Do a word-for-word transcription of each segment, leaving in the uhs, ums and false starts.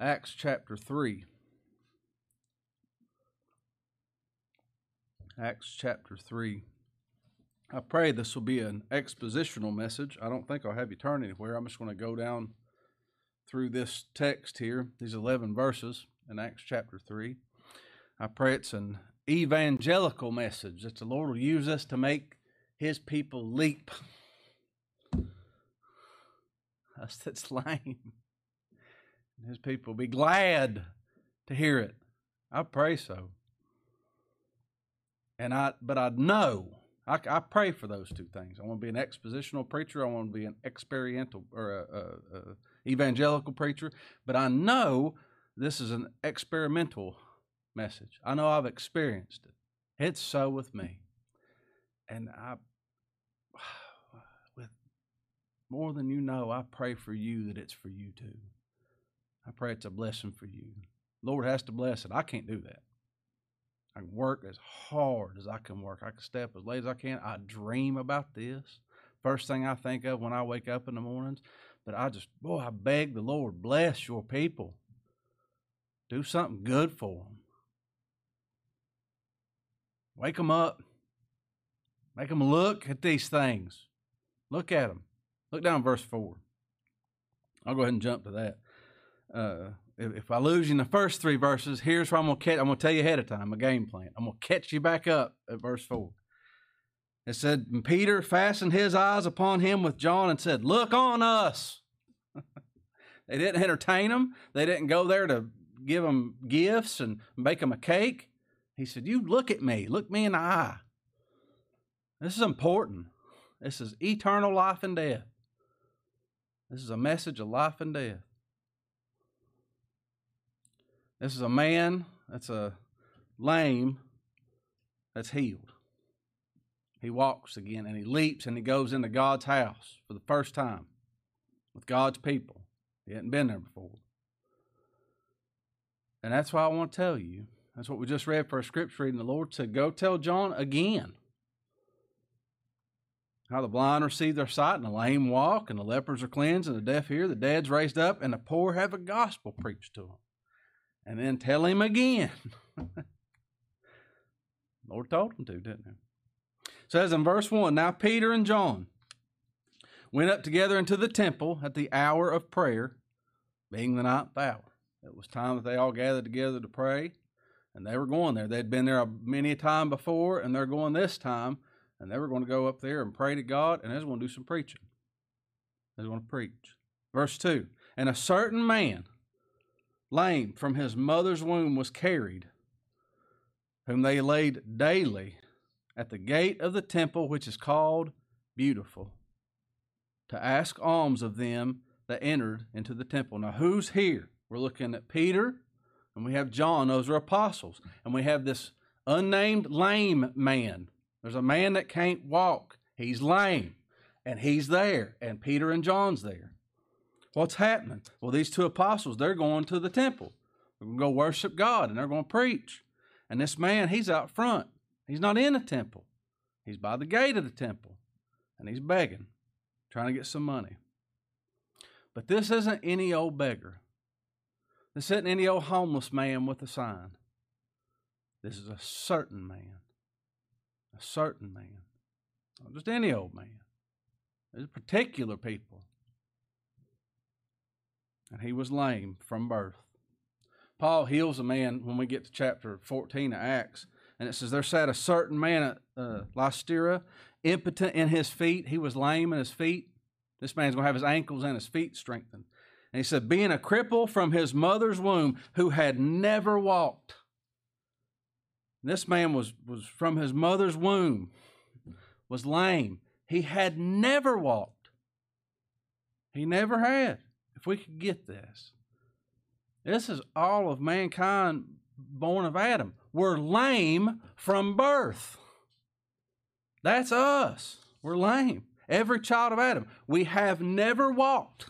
Acts chapter three. Acts chapter three. I pray this will be an expositional message. I don't think I'll have you turn anywhere. I'm just going to go down through this text here, these eleven verses in Acts chapter three. I pray it's an evangelical message, that the Lord will use us to make His people leap. Us that's lame. His people will be glad to hear it. I pray so. And I, but I know, I, I pray for those two things. I want to be an expositional preacher. I want to be an experiential or a, a, a evangelical preacher. But I know this is an experimental message. I know I've experienced it. It's so with me. And I, with more than you know, I pray for you that it's for you too. I pray it's a blessing for you. The Lord has to bless it. I can't do that. I can work as hard as I can work. I can stay up as late as I can. I dream about this. First thing I think of when I wake up in the mornings. But I just, boy, I beg the Lord, bless your people. Do something good for them. Wake them up. Make them look at these things. Look at them. Look down verse four. I'll go ahead and jump to that. Uh, if, if I lose you in the first three verses, here's where I'm going to catch. I'm going to tell you ahead of time, a game plan. I'm going to catch you back up at verse four. It said, and Peter fastened his eyes upon him with John and said, look on us. They didn't entertain him. They didn't go there to give them gifts and make them a cake. He said, you look at me. Look me in the eye. This is important. This is eternal life and death. This is a message of life and death. This is a man that's a lame that's healed. He walks again and he leaps and he goes into God's house for the first time with God's people. He hadn't been there before. And that's why I want to tell you. That's what we just read for a scripture reading. The Lord said, go tell John again how the blind receive their sight and the lame walk and the lepers are cleansed and the deaf hear, the dead's raised up and the poor have a gospel preached to them. And then tell him again. Lord told him to, didn't he? It says in verse one, now Peter and John went up together into the temple at the hour of prayer, being the ninth hour. It was time that they all gathered together to pray, and they were going there. They'd been there many a time before, and they're going this time, and they were going to go up there and pray to God, and they was going to do some preaching. They was going to preach. Verse two, and a certain man, lame from his mother's womb, was carried, whom they laid daily at the gate of the temple, which is called Beautiful, to ask alms of them that entered into the temple. Now, who's here? We're looking at Peter, and we have John. Those are apostles. And we have this unnamed lame man. There's a man that can't walk. He's lame, and he's there, and Peter and John's there. What's happening? Well, these two apostles, they're going to the temple. They're going to go worship God, and they're going to preach. And this man, he's out front. He's not in the temple. He's by the gate of the temple, and he's begging, trying to get some money. But this isn't any old beggar. This isn't any old homeless man with a sign. This is a certain man. A certain man. Not just any old man. There's particular people. And he was lame from birth. Paul heals a man when we get to chapter fourteen of Acts. And it says, there sat a certain man at uh, Lystra, impotent in his feet. He was lame in his feet. This man's going to have his ankles and his feet strengthened. And he said, being a cripple from his mother's womb, who had never walked. This man was, was from his mother's womb, was lame. He had never walked. He never had. If we could get this. This is all of mankind born of Adam. We're lame from birth. That's us. We're lame. Every child of Adam. We have never walked.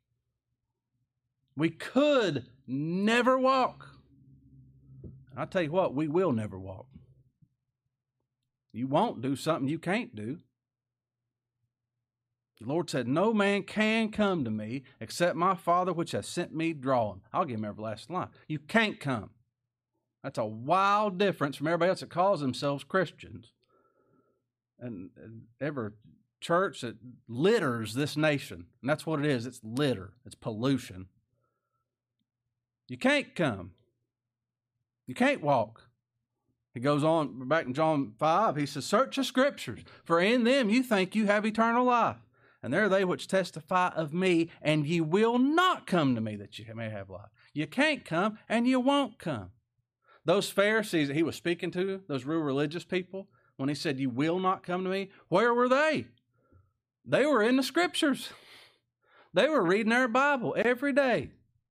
We could never walk. I'll tell you what, we will never walk. You won't do something you can't do. The Lord said, no man can come to me except my Father which has sent me draw him. I'll give him everlasting life. You can't come. That's a wild difference from everybody else that calls themselves Christians. And, and every church that litters this nation. And that's what it is. It's litter. It's pollution. You can't come. You can't walk. He goes on back in John five. He says, search the scriptures, for in them you think you have eternal life. And they're they which testify of me, and ye will not come to me that you may have life. You can't come, and you won't come. Those Pharisees that he was speaking to, those real religious people, when he said, you will not come to me, where were they? They were in the scriptures. They were reading their Bible every day.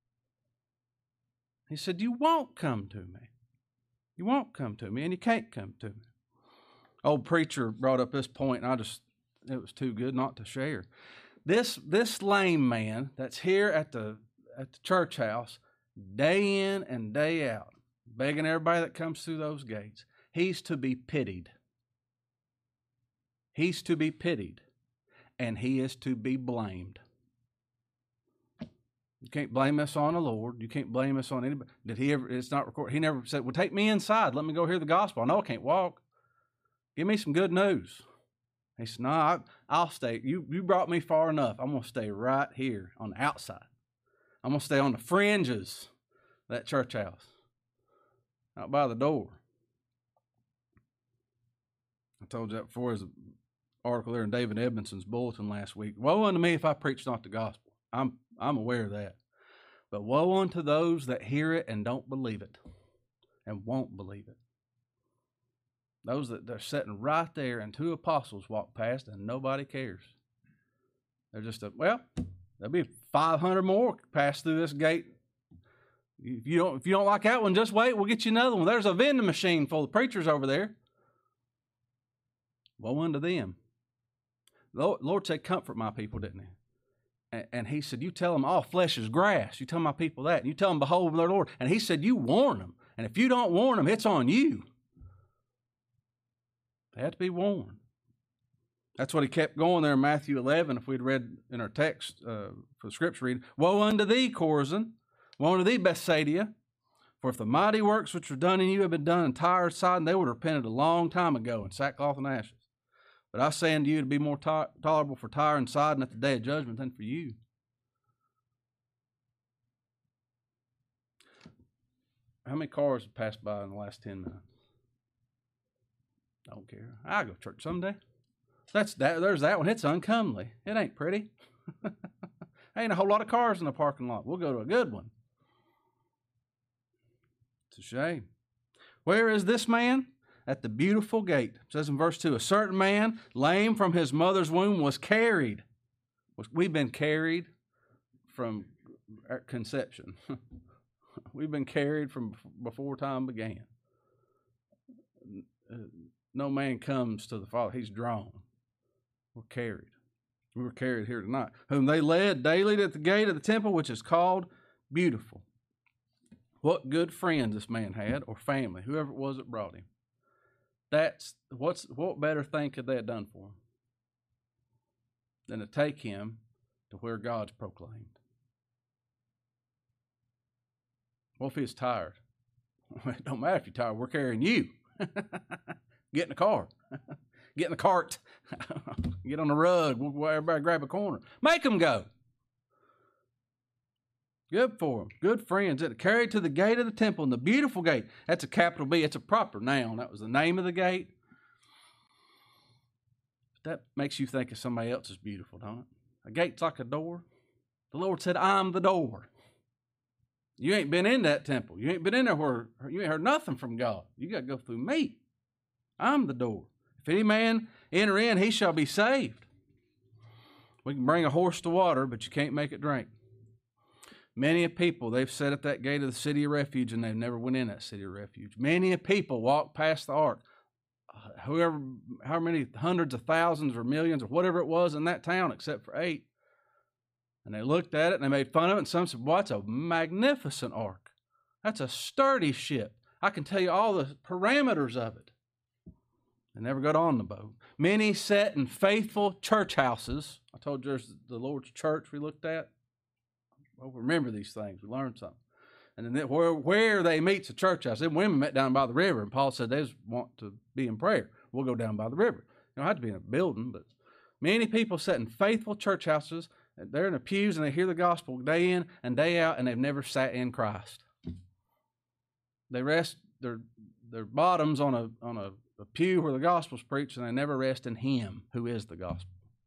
He said, you won't come to me. You won't come to me, and you can't come to me. Old preacher brought up this point, and I just, it was too good not to share. This this lame man that's here at the at the church house, day in and day out, begging everybody that comes through those gates, he's to be pitied. He's to be pitied, and he is to be blamed. You can't blame us on the Lord. You can't blame us on anybody. Did he ever, it's not recorded. He never said, well, take me inside. Let me go hear the gospel. I know I can't walk. Give me some good news. He said, no, I, I'll stay. You, you brought me far enough. I'm going to stay right here on the outside. I'm going to stay on the fringes of that church house, out by the door. I told you that before. There's an article there in David Edmondson's bulletin last week. Woe unto me if I preach not the gospel. I'm I'm aware of that. But woe unto those that hear it and don't believe it and won't believe it. Those that they're sitting right there and two apostles walk past and nobody cares. They're just, a, well, there'll be five hundred more pass through this gate. If you don't, if you don't like that one, just wait. We'll get you another one. There's a vending machine full of preachers over there. Woe unto them. The Lord said, comfort my people, didn't he? And he said, you tell them all flesh is grass. You tell my people that. And you tell them, behold, their Lord. And he said, you warn them. And if you don't warn them, it's on you. They have to be warned. That's what he kept going there in Matthew eleven. If we'd read in our text uh, for the scripture reading, woe unto thee, Chorazin. Woe unto thee, Bethsaida. For if the mighty works which were done in you had been done in Tyre and Sidon, they would have repented a long time ago in sackcloth and ashes. But I say unto you, to be more to- tolerable for Tyre and Sidon at the day of judgment than for you. How many cars have passed by in the last ten minutes? Don't care. I'll go to church someday. That's that. There's that one. It's uncomely. It ain't pretty. Ain't a whole lot of cars in the parking lot. We'll go to a good one. It's a shame. Where is this man? At the beautiful gate. It says in verse two, a certain man, lame from his mother's womb, was carried. We've been carried from conception. We've been carried from before time began. No man comes to the Father. He's drawn. We're carried. We were carried here tonight. Whom they led daily at the gate of the temple, which is called Beautiful. What good friends this man had, or family, whoever it was that brought him. That's what's what better thing could they have done for him than to take him to where God's proclaimed. What if he's tired? It don't matter if you're tired. We're carrying you. Get in the car. Get in the cart. Get on the rug. We'll everybody grab a corner. Make them go. Good for them. Good friends. That carried to the gate of the temple, and the beautiful gate. That's a capital B. It's a proper noun. That was the name of the gate. But that makes you think of somebody else is beautiful, don't it? A gate's like a door. The Lord said, I'm the door. You ain't been in that temple. You ain't been in there where you ain't heard nothing from God. You got to go through me. I'm the door. If any man enter in, he shall be saved. We can bring a horse to water, but you can't make it drink. Many a people, they've sat at that gate of the city of refuge, and they've never went in that city of refuge. Many a people walked past the ark. Uh, whoever, how many hundreds of thousands or millions or whatever it was in that town, except for eight. And they looked at it, and they made fun of it, and some said, well, that's a magnificent ark. That's a sturdy ship. I can tell you all the parameters of it. They never got on the boat. Many sat in faithful church houses. I told you there's the Lord's church we looked at. Well, remember these things. We learned something. And then where, where they meet's a church house. Them women met down by the river, and Paul said they just want to be in prayer. We'll go down by the river. You don't have to be in a building, but many people sit in faithful church houses. They're in the pews, and they hear the gospel day in and day out, and they've never sat in Christ. They rest their their bottoms on a on a, a pew where the gospel's preached, and they never rest in Him who is the gospel.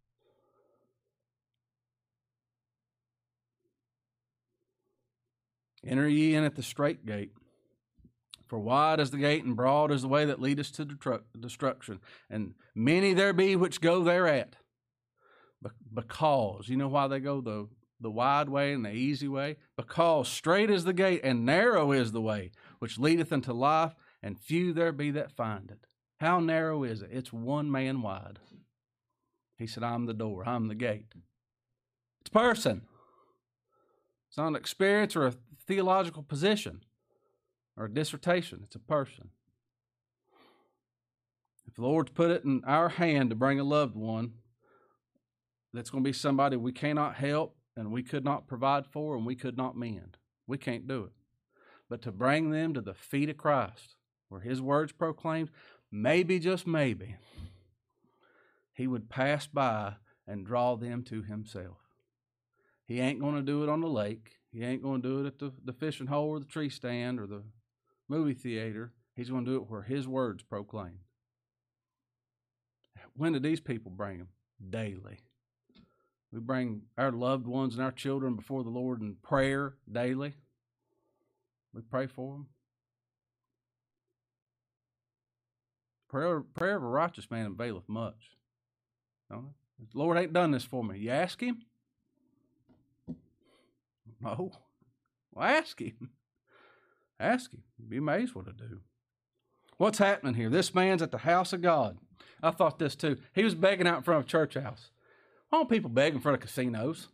Enter ye in at the strait gate. For wide is the gate, and broad is the way that leadeth to destruction, and many there be which go thereat. Because, you know why they go the, the wide way and the easy way? Because straight is the gate, and narrow is the way, which leadeth unto life, and few there be that find it. How narrow is it? It's one man wide. He said, I'm the door, I'm the gate. It's a person. It's not an experience or a theological position or a dissertation. It's a person. If the Lord's put it in our hand to bring a loved one, that's going to be somebody we cannot help and we could not provide for and we could not mend. We can't do it. But to bring them to the feet of Christ, where His words proclaimed, maybe, just maybe, He would pass by and draw them to Himself. He ain't going to do it on the lake. He ain't going to do it at the, the fishing hole or the tree stand or the movie theater. He's going to do it where His words proclaim. When did these people bring them? Daily. We bring our loved ones and our children before the Lord in prayer daily. We pray for them. Prayer, prayer of a righteous man availeth much. Don't it? The Lord ain't done this for me. You ask Him? No. Well, ask Him. Ask Him. You'd be amazed what He'll do. What's happening here? This man's at the house of God. I thought this too. He was begging out in front of a church house. Why don't people beg in front of casinos?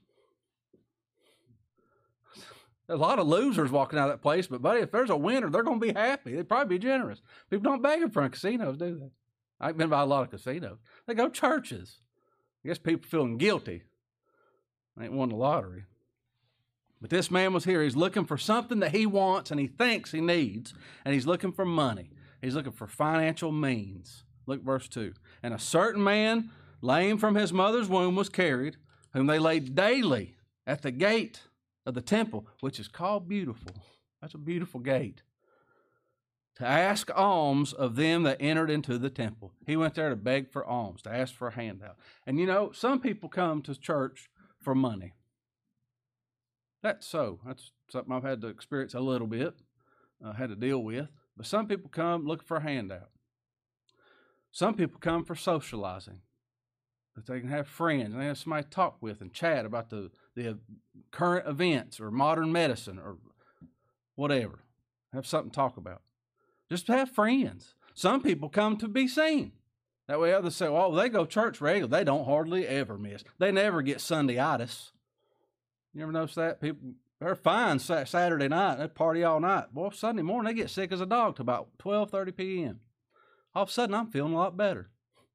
There's a lot of losers walking out of that place, but buddy, if there's a winner, they're going to be happy. They'd probably be generous. People don't beg in front of casinos, do they? I've been by a lot of casinos. They go to churches. I guess people feeling guilty. They ain't won the lottery. But this man was here. He's looking for something that he wants and he thinks he needs, and he's looking for money. He's looking for financial means. Look at verse two. And a certain man, lame from his mother's womb, was carried, whom they laid daily at the gate of the temple, which is called Beautiful. That's a beautiful gate. To ask alms of them that entered into the temple. He went there to beg for alms, to ask for a handout. And you know, some people come to church for money. That's so. That's something I've had to experience a little bit, uh, had to deal with. But some people come looking for a handout. Some people come for socializing, that they can have friends and they have somebody to talk with and chat about the, the current events or modern medicine or whatever. Have something to talk about. Just to have friends. Some people come to be seen. That way others say, oh, they go to church regularly. They don't hardly ever miss. They never get Sundayitis. You ever notice that? People, they're fine Saturday night. They party all night. Boy, Sunday morning, they get sick as a dog till about twelve thirty p.m. All of a sudden, I'm feeling a lot better.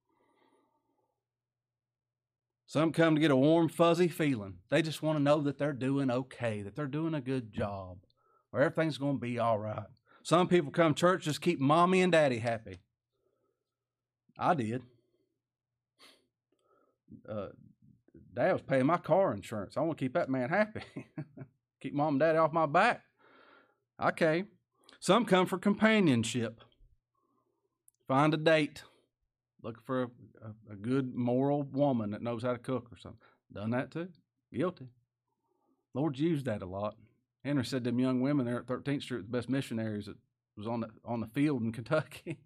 Some come to get a warm, fuzzy feeling. They just want to know that they're doing okay, that they're doing a good job, or everything's going to be all right. Some people come to church just keep mommy and daddy happy. I did. Uh, Dad was paying my car insurance. I want to keep that man happy. Keep mom and daddy off my back. Okay. Some come for companionship. Find a date. Look for a, a, a good moral woman that knows how to cook or something. Done that too. Guilty. Lord's used that a lot. Henry said them young women there at thirteenth Street were the best missionaries that was on the, on the field in Kentucky.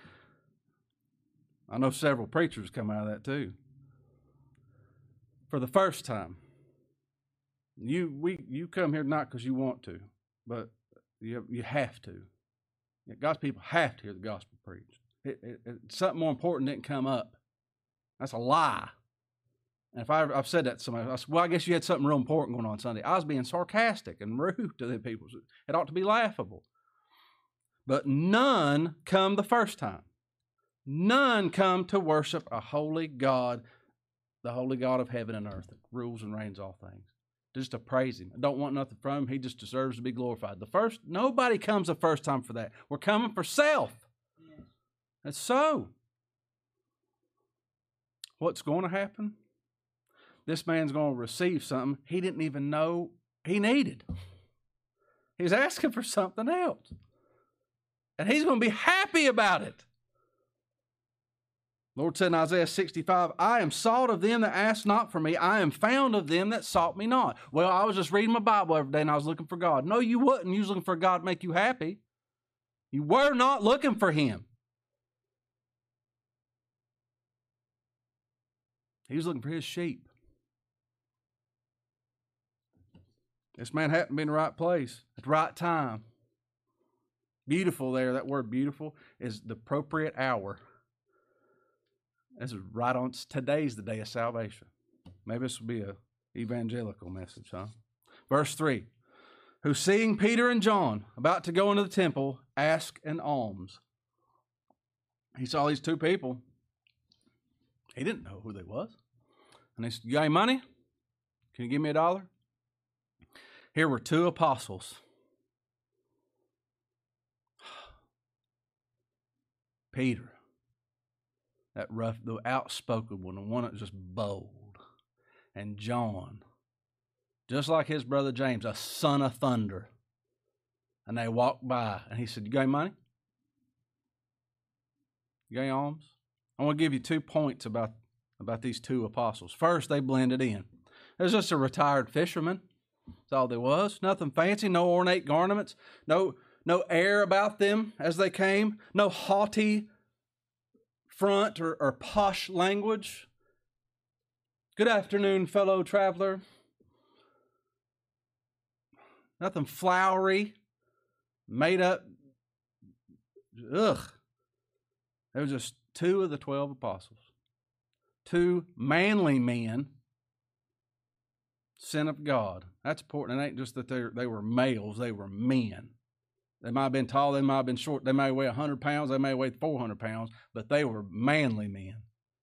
I know several preachers come out of that too. For the first time, you we you come here not because you want to, but you you have to. God's people have to hear the gospel preached. It, it, it, something more important didn't come up. That's a lie. And if I, I've said that to somebody, I said, well, I guess you had something real important going on Sunday. I was being sarcastic and rude to the people. It ought to be laughable. But none come the first time. None come to worship a holy God, the holy God of heaven and earth that rules and reigns all things. Just to praise him. I don't want nothing from him. He just deserves to be glorified. The first, nobody comes the first time for that. We're coming for self. Yes. That's so. What's going to happen? This man's going to receive something he didn't even know he needed. He's asking for something else. And he's going to be happy about it. Lord said in Isaiah sixty-five, I am sought of them that ask not for me. I am found of them that sought me not. Well, I was just reading my Bible every day and I was looking for God. No, you wouldn't. You was looking for God to make you happy. You were not looking for him. He was looking for his sheep. This man happened to be in the right place at the right time. Beautiful there, that word beautiful is the appropriate hour. This is right on, today's the day of salvation. Maybe this will be an evangelical message, huh? Verse three, who seeing Peter and John about to go into the temple, ask an alms. He saw these two people. He didn't know who they was. And they said, you got any money? Can you give me a dollar? Here were two apostles. Peter. That rough, the outspoken one, the one that was just bold. And John, just like his brother James, a son of thunder. And they walked by, and he said, you got any money? You got any alms? I want to give you two points about, about these two apostles. First, they blended in. There's just a retired fisherman. That's all there was. Nothing fancy, no ornate garments, no, no air about them as they came, no haughty front or, or posh language. Good afternoon, fellow traveler. Nothing flowery, made up. Ugh. There was just two of the twelve apostles. Two manly men sent of God. That's important. It ain't just that they they were males, they were men. They might have been tall, they might have been short, they may weigh one hundred pounds, they may weigh four hundred pounds, but they were manly men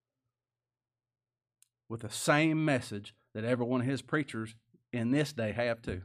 with the same message that every one of his preachers in this day have too.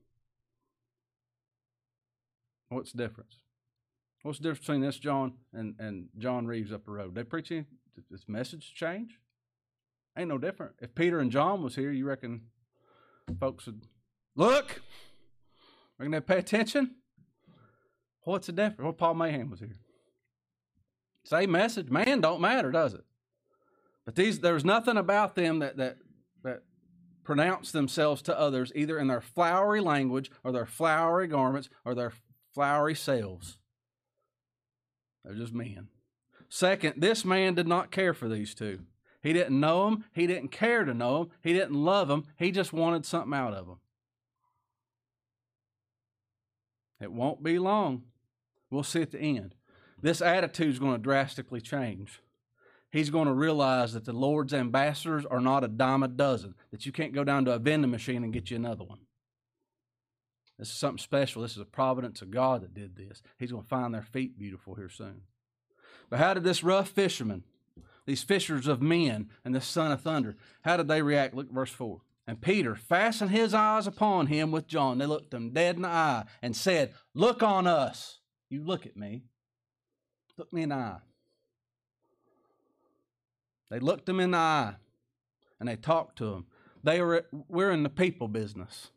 What's the difference? What's the difference between this John and, and John Reeves up the road? They preaching this message change? Ain't no different. If Peter and John was here, you reckon folks would look? Reckon they'd pay attention? What's the difference? Well, Paul Mahan was here. Same message. Man don't matter, does it? But these, there's nothing about them that that that pronounce themselves to others either in their flowery language or their flowery garments or their flowery selves. They're just men. Second, this man did not care for these two. He didn't know them. He didn't care to know them. He didn't love them. He just wanted something out of them. It won't be long. We'll see at the end. This attitude is going to drastically change. He's going to realize that the Lord's ambassadors are not a dime a dozen, that you can't go down to a vending machine and get you another one. This is something special. This is a providence of God that did this. He's going to find their feet beautiful here soon. But how did this rough fisherman, these fishers of men, and this son of thunder, how did they react? Look at verse four. And Peter fastened his eyes upon him with John. They looked him dead in the eye and said, look on us. You look at me. Look me in the eye. They looked him in the eye and they talked to him. They were, we're in the people business.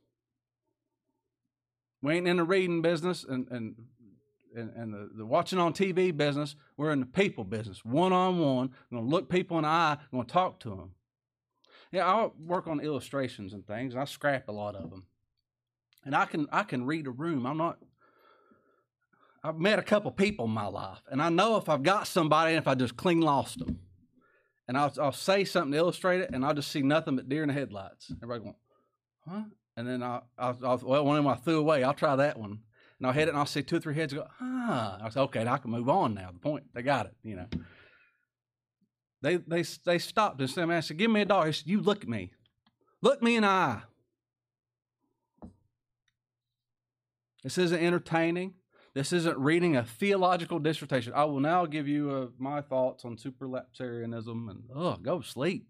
We ain't in the reading business and, and, and, and the, the watching on T V business. We're in the people business, one-on-one. We're going to look people in the eye. We're going to talk to them. Yeah, I work on illustrations and things. And I scrap a lot of them. And I can I can read a room. I'm not, I've met a couple people in my life. And I know if I've got somebody and if I just clean lost them. And I'll, I'll say something to illustrate it, and I'll just see nothing but deer in the headlights. Everybody going, huh? And then I'll, I'll, I'll well, one of them I threw away. I'll try that one. And I'll hit it, and I'll see two or three heads go, ah. I say, okay, I can move on now. The point, they got it, you know. They they they stopped and said, man, I said, give me a dollar. He said, you look at me. Look me in the eye. This isn't entertaining. This isn't reading a theological dissertation. I will now give you uh, my thoughts on superlapsarianism and, oh, go to sleep.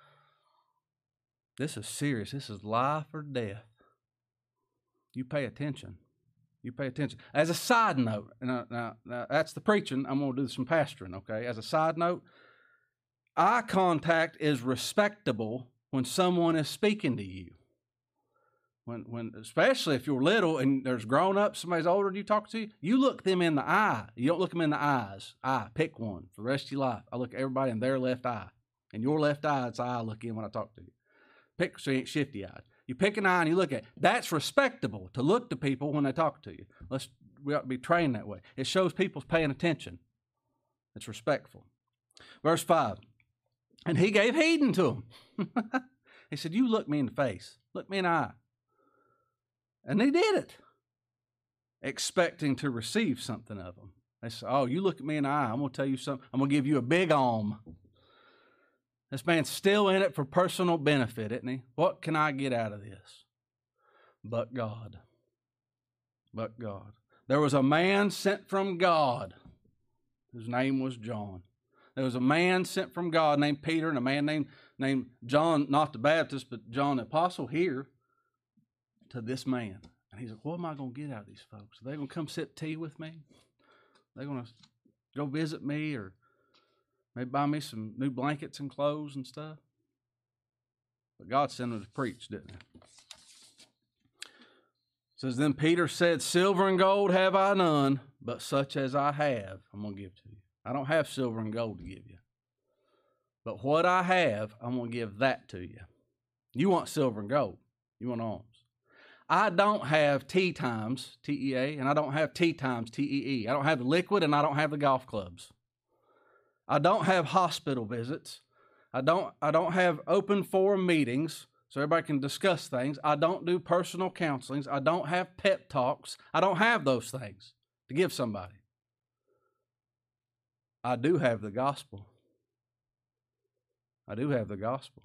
This is serious. This is life or death. You pay attention. You pay attention. As a side note, now, now, now that's the preaching. I'm going to do some pastoring, okay? As a side note, eye contact is respectable when someone is speaking to you. When, when, especially if you're little and there's grown-ups, somebody's older than you talk to you, you look them in the eye. You don't look them in the eyes. Eye, pick one for the rest of your life. I look at everybody in their left eye. And your left eye, it's the eye I look in when I talk to you. Pick so you ain't shifty-eyed. You pick an eye and you look at it. That's respectable to look to people when they talk to you. Let's we ought to be trained that way. It shows people's paying attention. It's respectful. Verse five. And he gave heed unto him. He said, you look me in the face. Look me in the eye. And they did it, expecting to receive something of them. They said, oh, you look at me in the eye. I'm going to tell you something. I'm going to give you a big arm. This man's still in it for personal benefit, isn't he? What can I get out of this? But God. But God. There was a man sent from God whose name was John. There was a man sent from God named Peter and a man named, named John, not the Baptist, but John the Apostle here to this man. And he's like, what am I going to get out of these folks? Are they going to come sip tea with me? Are they going to go visit me or maybe buy me some new blankets and clothes and stuff? But God sent him to preach, didn't he? It says, then Peter said, silver and gold have I none, but such as I have, I'm going to give to you. I don't have silver and gold to give you. But what I have, I'm going to give that to you. You want silver and gold. You want alms. I don't have tea times, T E A, and I don't have tea times, T E E. I don't have the liquid and I don't have the golf clubs. I don't have hospital visits. I don't, I don't have open forum meetings so everybody can discuss things. I don't do personal counselings. I don't have pep talks. I don't have those things to give somebody. I do have the gospel. I do have the gospel.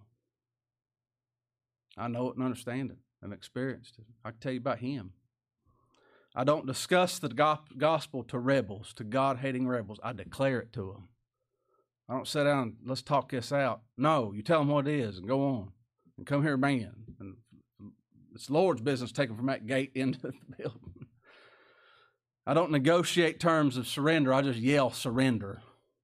I know it and understand it. I've experienced it. I can tell you about him. I don't discuss the gospel to rebels, to God-hating rebels. I declare it to them. I don't sit down and let's talk this out. No, you tell them what it is and go on. And come here, man. And it's the Lord's business taking from that gate into the building. I don't negotiate terms of surrender. I just yell surrender.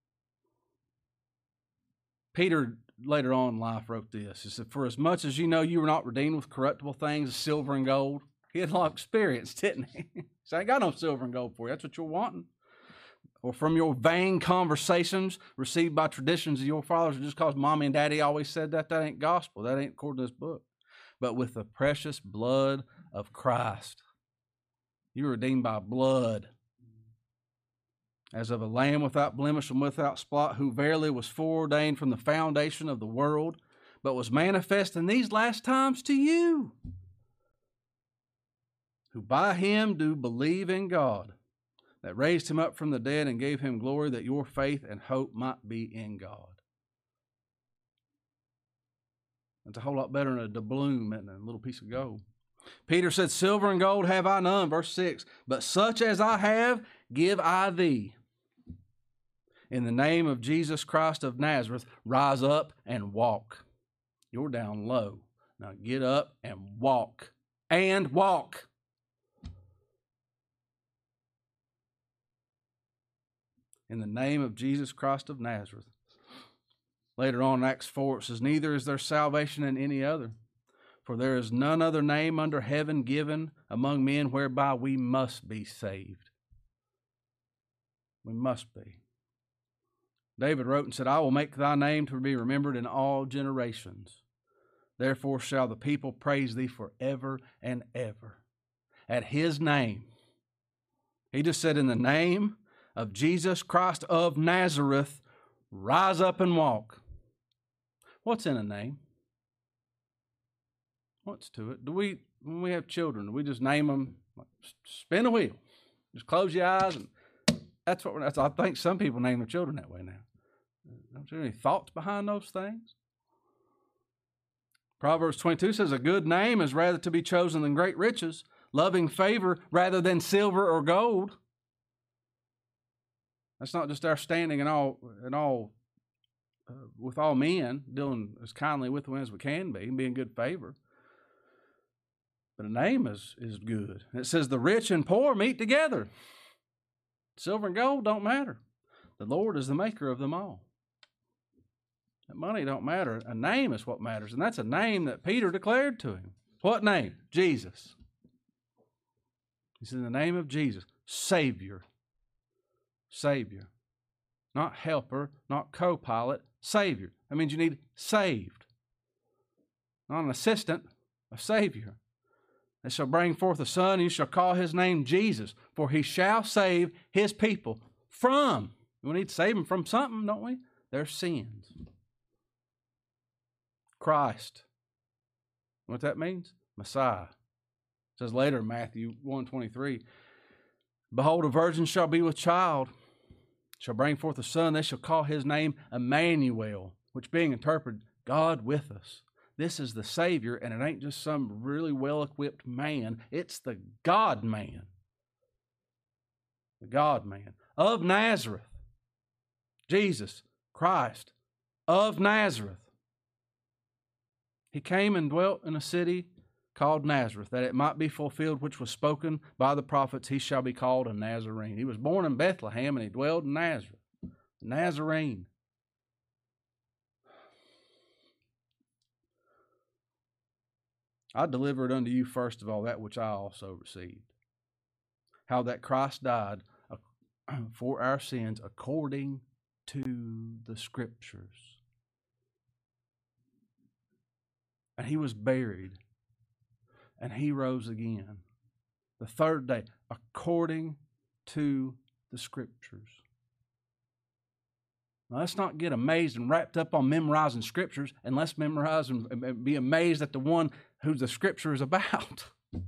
Peter later on in life wrote this. He said, for as much as you know you were not redeemed with corruptible things, silver and gold. He had a lot of experience, didn't he? He said, I ain't got no silver and gold for you. That's what you're wanting. Or from your vain conversations received by traditions of your fathers, just because mommy and daddy always said that, that ain't gospel. That ain't according to this book. But with the precious blood of Christ. You were redeemed by blood, as of a lamb without blemish and without spot, who verily was foreordained from the foundation of the world, but was manifest in these last times to you, who by him do believe in God, that raised him up from the dead and gave him glory, that your faith and hope might be in God. That's a whole lot better than a doubloon and a little piece of gold. Peter said, silver and gold have I none, verse six, but such as I have, give I thee. In the name of Jesus Christ of Nazareth, rise up and walk. You're down low. Now get up and walk. And walk. In the name of Jesus Christ of Nazareth. Later on in Acts four, it says, neither is there salvation in any other. For there is none other name under heaven given among men whereby we must be saved. We must be. David wrote and said, I will make thy name to be remembered in all generations. Therefore shall the people praise thee forever and ever. At his name. He just said, in the name of Jesus Christ of Nazareth, rise up and walk. What's in a name? What's to it? Do we, when we have children, do we just name them, like, spin a wheel? Just close your eyes, and that's what we're, that's, I think some people name their children that way now. Don't you have any thoughts behind those things? Proverbs twenty-two says, a good name is rather to be chosen than great riches, loving favor rather than silver or gold. That's not just our standing in all, in all uh, with all men, dealing as kindly with them as we can be, and be in good favor. But a name is, is good. It says the rich and poor meet together. Silver and gold don't matter. The Lord is the maker of them all. That money don't matter. A name is what matters, and that's a name that Peter declared to him. What name? Jesus. He said, in the name of Jesus, Savior. Savior. Not helper, not co-pilot, Savior. That means you need saved. Not an assistant, a Savior. They shall bring forth a son, and you shall call his name Jesus, for he shall save his people from, we need to save them from something, don't we? Their sins. Christ. What that means? Messiah. It says later in Matthew one twenty-three, behold, a virgin shall be with child, shall bring forth a son, they shall call his name Emmanuel, which being interpreted, God with us. This is the Savior, and it ain't just some really well-equipped man. It's the God-man. The God-man. Of Nazareth. Jesus, Christ, of Nazareth. He came and dwelt in a city called Nazareth, that it might be fulfilled which was spoken by the prophets, he shall be called a Nazarene. He was born in Bethlehem, and he dwelled in Nazareth. Nazarene. I delivered unto you first of all that which I also received. How that Christ died for our sins according to the Scriptures. And he was buried. And he rose again the third day according to the Scriptures. Now, let's not get amazed and wrapped up on memorizing Scriptures, and let's memorize and be amazed at the one who the Scripture is about.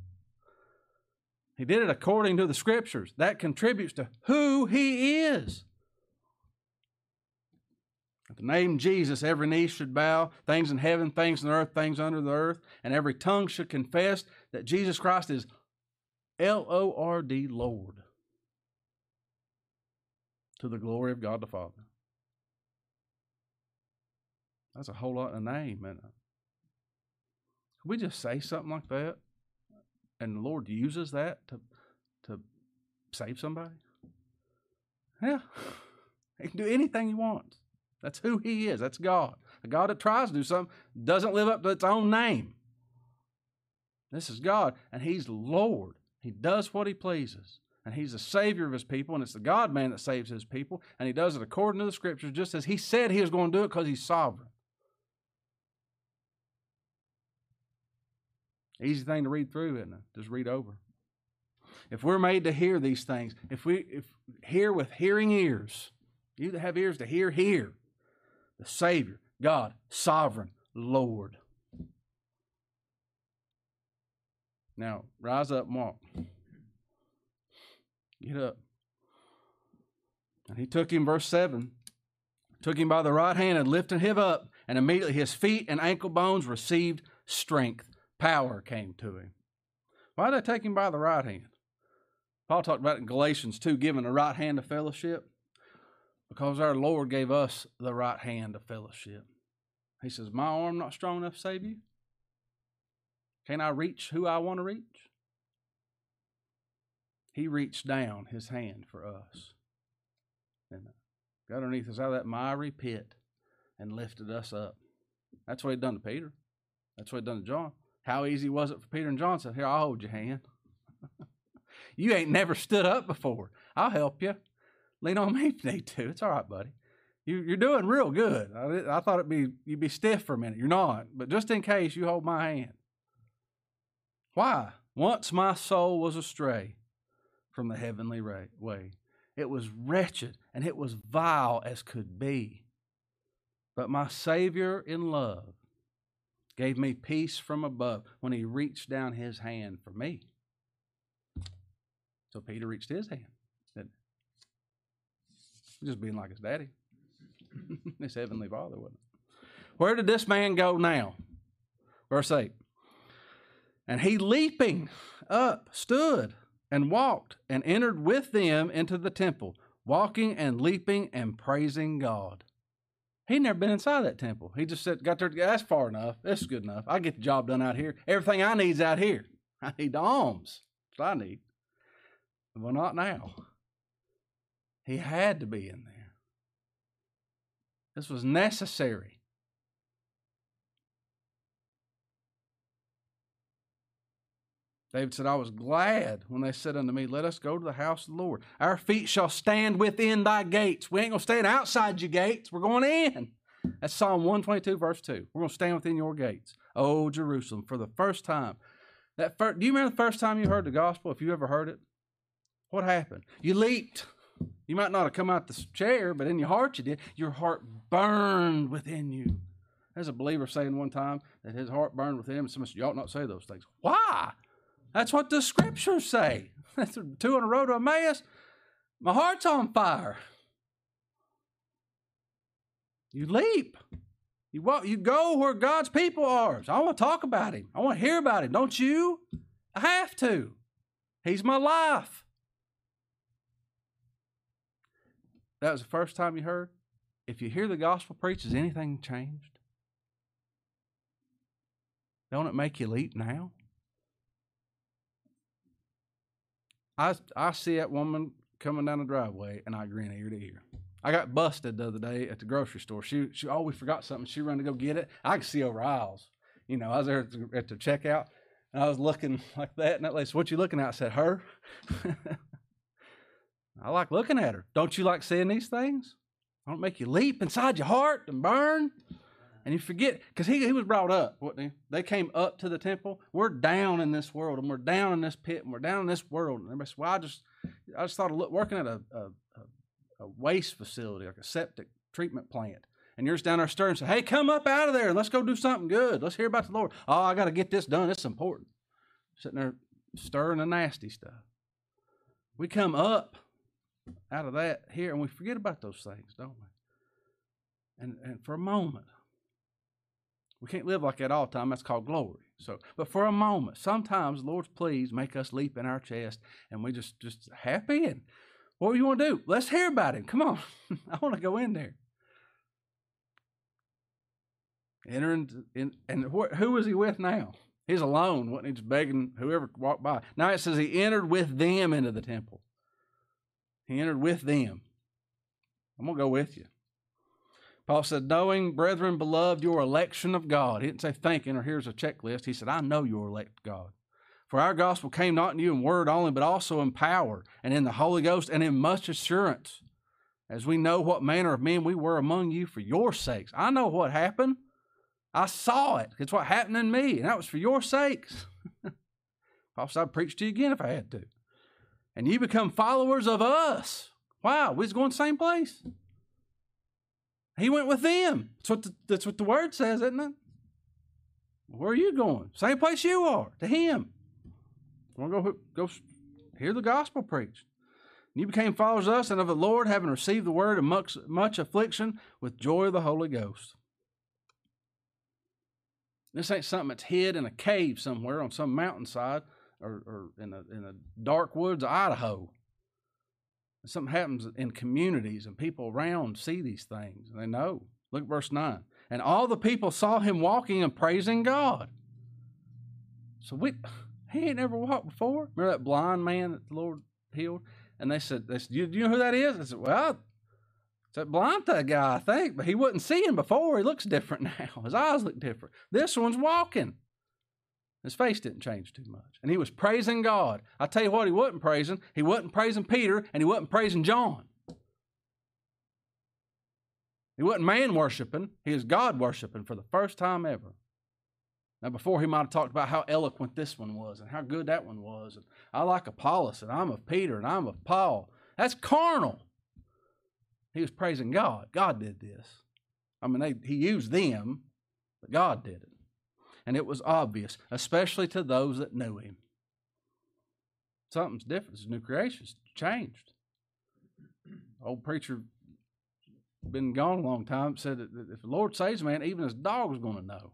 He did it according to the Scriptures. That contributes to who he is. At the name Jesus, every knee should bow, things in heaven, things on earth, things under the earth, and every tongue should confess that Jesus Christ is L O R D, Lord, to the glory of God the Father. That's a whole lot of name, isn't it? Could we just say something like that, and the Lord uses that to, to save somebody? Yeah. He can do anything he wants. That's who he is. That's God. A God that tries to do something doesn't live up to its own name. This is God, and he's Lord. He does what he pleases, and he's the Savior of his people, and it's the God-man that saves his people, and he does it according to the Scriptures, just as he said he was going to do it because he's sovereign. Easy thing to read through, isn't it? Just read over. If we're made to hear these things, if we if hear with hearing ears, you that have ears to hear, hear. The Savior, God, sovereign, Lord. Now, rise up and walk. Get up. And he took him, verse seven, took him by the right hand and lifted him up, and immediately his feet and ankle bones received strength. Power came to him. Why did I take him by the right hand? Paul talked about it in Galatians two, giving the right hand of fellowship. Because our Lord gave us the right hand of fellowship. He says, my arm not strong enough to save you? Can I reach who I want to reach? He reached down his hand for us. And got underneath us out of that miry pit and lifted us up. That's what he'd done to Peter. That's what he'd done to John. How easy was it for Peter and John to say, here, I'll hold your hand. You ain't never stood up before. I'll help you. Lean on me if you need to. It's all right, buddy. You, you're doing real good. I, I thought it'd be you'd be stiff for a minute. You're not. But just in case, you hold my hand. Why? Once my soul was astray from the heavenly way. It was wretched and it was vile as could be. But my Savior in love gave me peace from above when he reached down his hand for me. So Peter reached his hand. Just being like his daddy. His heavenly Father, wasn't it? Where did this man go now? Verse eight. And he leaping up stood and walked and entered with them into the temple, walking and leaping and praising God. He'd never been inside that temple. He just said, got there, that's far enough. This is good enough. I get the job done out here. Everything I need's out here. I need the alms. That's what I need. Well, not now. He had to be in there. This was necessary. David said, I was glad when they said unto me, let us go to the house of the Lord. Our feet shall stand within thy gates. We ain't going to stand outside your gates. We're going in. That's Psalm one twenty-two, verse two. We're going to stand within your gates. Oh, Jerusalem, for the first time. That first, do you remember the first time you heard the gospel, if you ever heard it? What happened? You leaped. You might not have come out the chair, but in your heart you did. Your heart burned within you. There's a believer saying one time that his heart burned within him. Somebody said, you ought not say those things. Why? That's what the scriptures say. That's two on the road to Emmaus. My heart's on fire. You leap. You walk, you go where God's people are. So I want to talk about him. I want to hear about him. Don't you? I have to. He's my life. That was the first time you heard. If you hear the gospel preached, has anything changed? Don't it make you leap now? I, I see that woman coming down the driveway, and I grin ear to ear. I got busted the other day at the grocery store. She she always forgot something. She ran to go get it. I could see over aisles. You know, I was there at the, at the checkout, and I was looking like that, and that lady said, what you looking at? I said, her. I like looking at her. Don't you like seeing these things? Don't it make you leap inside your heart and burn? And you forget, because he, he was brought up, wasn't he? They came up to the temple. We're down in this world, and we're down in this pit, and we're down in this world. And everybody said, well, I just, I just thought of look, working at a, a, a waste facility, like a septic treatment plant. And you're just down there stirring and say, hey, come up out of there, and let's go do something good. Let's hear about the Lord. Oh, I got to get this done. It's important. Sitting there stirring the nasty stuff. We come up out of that here, and we forget about those things, don't we? And and for a moment, we can't live like that all the time. That's called glory. So, but for a moment, sometimes the Lord's pleased make us leap in our chest, and we just just happy. And what do you want to do? Let's hear about him. Come on, I want to go in there. Enter into, in, and wh- who is he with now? He's alone. Wasn't he just begging whoever walked by? Now it says he entered with them into the temple. He entered with them. I'm gonna go with you. Paul said, knowing, brethren, beloved, your election of God. He didn't say thinking or here's a checklist. He said, I know your elect God. For our gospel came not in you in word only, but also in power and in the Holy Ghost and in much assurance, as we know what manner of men we were among you for your sakes. I know what happened. I saw it. It's what happened in me, and that was for your sakes. Paul said, I'd preach to you again if I had to. And you become followers of us. Wow, we was going to the same place. He went with them. That's what the, that's what the word says, isn't it? Where are you going? Same place you are, to him. I want to go, go hear the gospel preached. And you became followers of us and of the Lord, having received the word of much, much affliction with joy of the Holy Ghost. This ain't something that's hid in a cave somewhere on some mountainside or, or in, a, in the dark woods of Idaho. Something happens in communities and people around see these things and they know. Look at verse nine. And all the people saw him walking and praising God. So we, he ain't never walked before. Remember that blind man that the Lord healed? And they said, they said, do you know who that is? I said, well, it's that blind guy, I think, but he wasn't seeing before. He looks different now. His eyes look different. This one's walking. His face didn't change too much. And he was praising God. I tell you what, he wasn't praising. He wasn't praising Peter, and he wasn't praising John. He wasn't man worshiping. He was God worshiping for the first time ever. Now, before he might have talked about how eloquent this one was and how good that one was. And I like Apollos, and I'm of Peter, and I'm of Paul. That's carnal. He was praising God. God did this. I mean, they, he used them, but God did it. And it was obvious, especially to those that knew him. Something's different. It's a new creation. It's changed. Old preacher, been gone a long time, said that if the Lord saves a man, even his dog's going to know.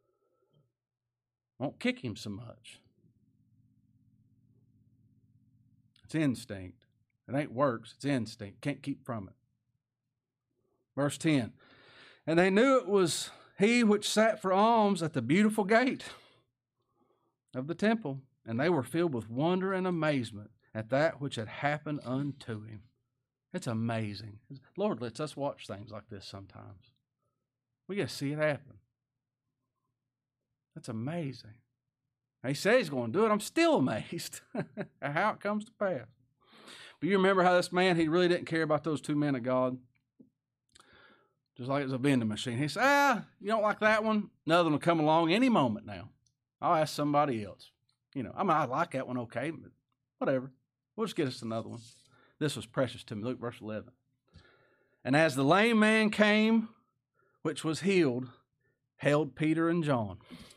Won't kick him so much. It's instinct. It ain't works, it's instinct. Can't keep from it. Verse ten. And they knew it was he which sat for alms at the beautiful gate of the temple, and they were filled with wonder and amazement at that which had happened unto him. It's amazing. Lord lets us watch things like this sometimes. We got to see it happen. That's amazing. He said he's going to do it. I'm still amazed at how it comes to pass. But you remember how this man, he really didn't care about those two men of God? Just like it's a vending machine. He said, ah, you don't like that one? Another one will come along any moment now. I'll ask somebody else. You know, I mean, I like that one okay, but whatever. We'll just get us another one. This was precious to me. Look, verse eleven. And as the lame man came, which was healed, held Peter and John.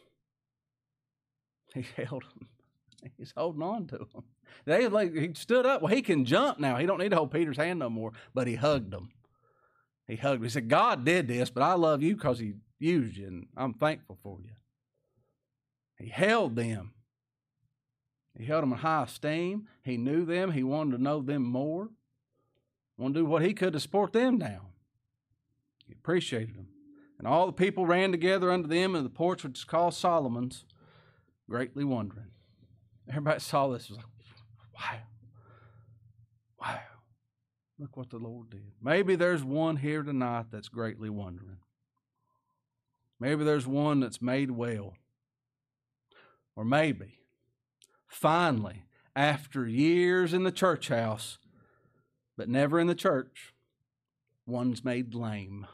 He held them. He's holding on to them. They like he stood up. Well, he can jump now. He don't need to hold Peter's hand no more. But he hugged them. He hugged them. He said, God did this, but I love you because he used you, and I'm thankful for you. He held them. He held them in high esteem. He knew them. He wanted to know them more. Wanted to do what he could to support them down. He appreciated them. And all the people ran together unto them in the porch which is called Solomon's, greatly wondering. Everybody saw this and was like, wow. Wow. Look what the Lord did. Maybe there's one here tonight that's greatly wondering. Maybe there's one that's made well. Or maybe, finally, after years in the church house, but never in the church, one's made lame.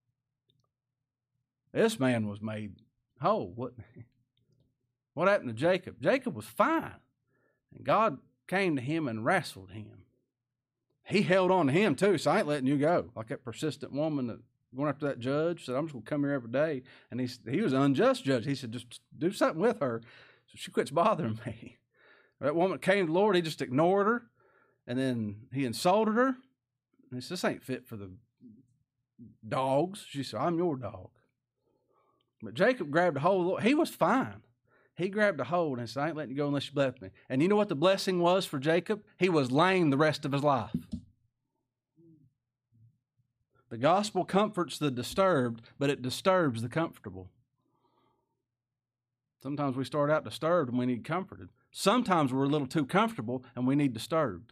This man was made whole, wasn't he? What happened to Jacob? Jacob was fine. And God came to him and wrestled him. He held on to him too, so I ain't letting you go. Like that persistent woman that went after that judge, said, I'm just going to come here every day. And he, he was an unjust judge. He said, just do something with her so she quits bothering me. That woman came to the Lord, he just ignored her. And then he insulted her. And he said, this ain't fit for the dogs. She said, I'm your dog. But Jacob grabbed a hold of the Lord. He was fine. He grabbed a hold and said, I ain't letting you go unless you bless me. And you know what the blessing was for Jacob? He was lame the rest of his life. The gospel comforts the disturbed, but it disturbs the comfortable. Sometimes we start out disturbed and we need comforted. Sometimes we're a little too comfortable and we need disturbed.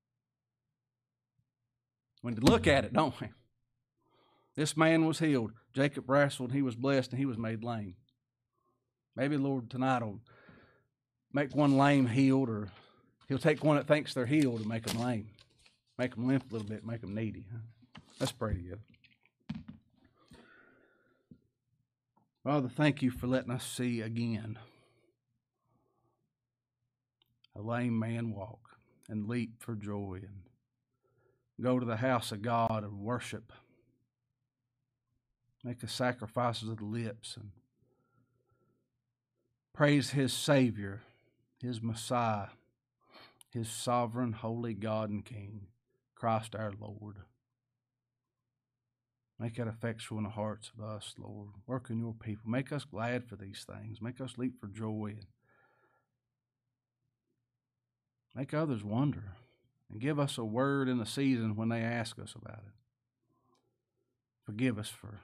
We need to look at it, don't we? This man was healed. Jacob wrestled, he was blessed, and he was made lame. Maybe the Lord tonight will make one lame healed, or he'll take one that thinks they're healed and make them lame. Make them limp a little bit, make them needy. Let's pray together. Father, thank you for letting us see again a lame man walk and leap for joy and go to the house of God and worship. Make the sacrifices of the lips and praise his Savior, his Messiah, his sovereign, holy God and King, Christ our Lord. Make that effectual in the hearts of us, Lord. Work in your people. Make us glad for these things. Make us leap for joy. Make others wonder. And give us a word in the season when they ask us about it. Forgive us for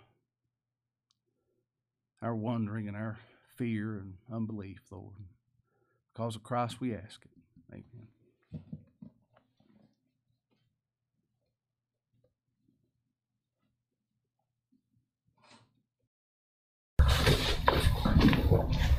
our wondering and our fear and unbelief, Lord. Because of Christ we ask it. Amen.